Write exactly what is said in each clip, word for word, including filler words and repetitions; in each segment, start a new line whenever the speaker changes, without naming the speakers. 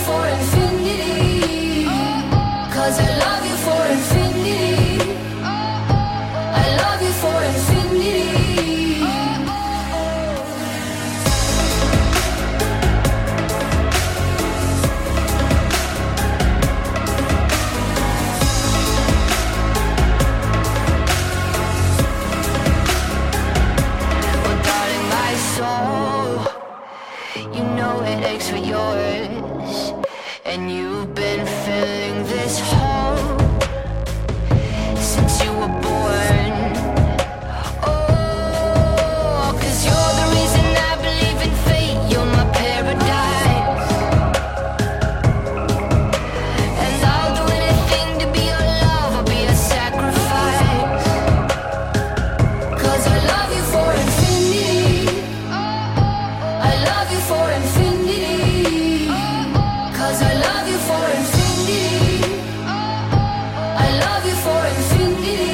for infinity. Cause I love you for infinity. I love you for infinity.
You know it aches for yours, and you've been filling this hole since you were born. Oh, 'cause you're the reason I believe in fate. You're my paradise, and I'll do anything to be your love. I'll be a sacrifice.
'Cause I love you for infinity. I love you for infinity. 'Cause I love you for infinity. I love you for infinity.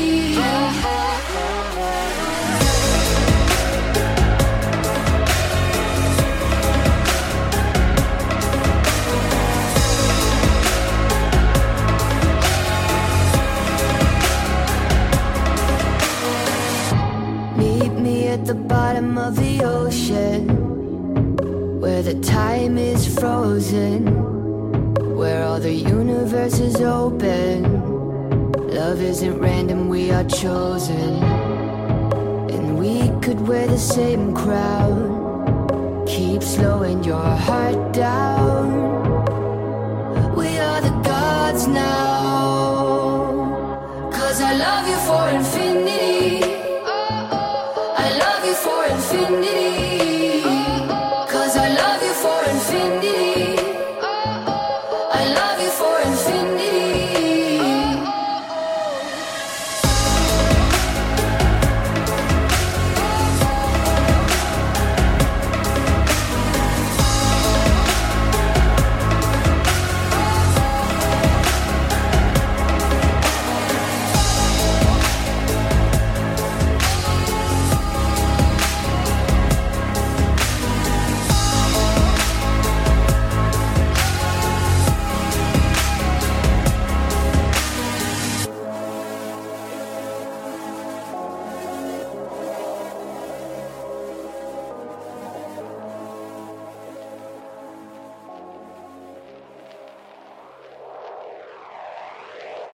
Meet me at the bottom of the ocean, where the time is frozen, where all the universe is open. Love isn't random, we are chosen. And we could wear the same crown. Keep slowing your heart down. We are the gods now.
'Cause I love you for infinity. I love you for infinity. 'Cause I love you for infinity.